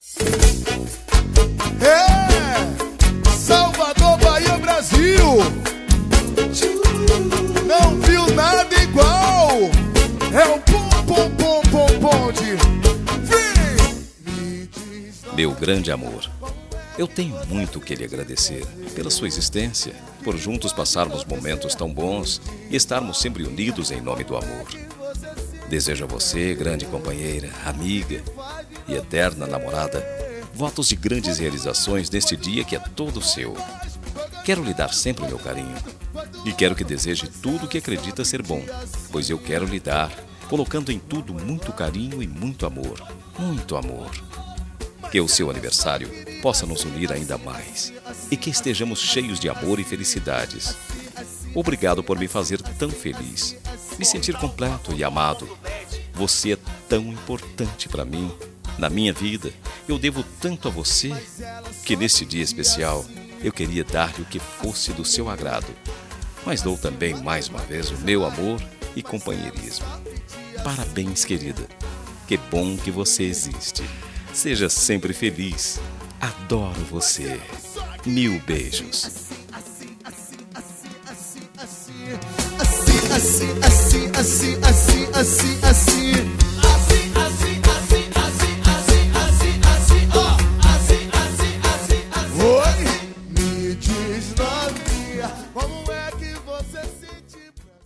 É! Salvador, Bahia, Brasil! Não viu nada igual! É o pom, pom, pom, pom, pom de... Meu grande amor, eu tenho muito que lhe agradecer pela sua existência, por juntos passarmos momentos tão bons e estarmos sempre unidos em nome do amor. Desejo a você, grande companheira, amiga e eterna namorada, votos de grandes realizações neste dia que é todo seu. Quero lhe dar sempre o meu carinho e quero que deseje tudo o que acredita ser bom, pois eu quero lhe dar, colocando em tudo muito carinho e muito amor, muito amor. Que o seu aniversário possa nos unir ainda mais e que estejamos cheios de amor e felicidades. Obrigado por me fazer tão feliz, me sentir completo e amado. Você é tão importante para mim, na minha vida. Eu devo tanto a você que nesse dia especial eu queria dar-lhe o que fosse do seu agrado, mas dou também mais uma vez o meu amor e companheirismo. Parabéns, querida. Que bom que você existe. Seja sempre feliz. Adoro você. 1000 beijos. Assim.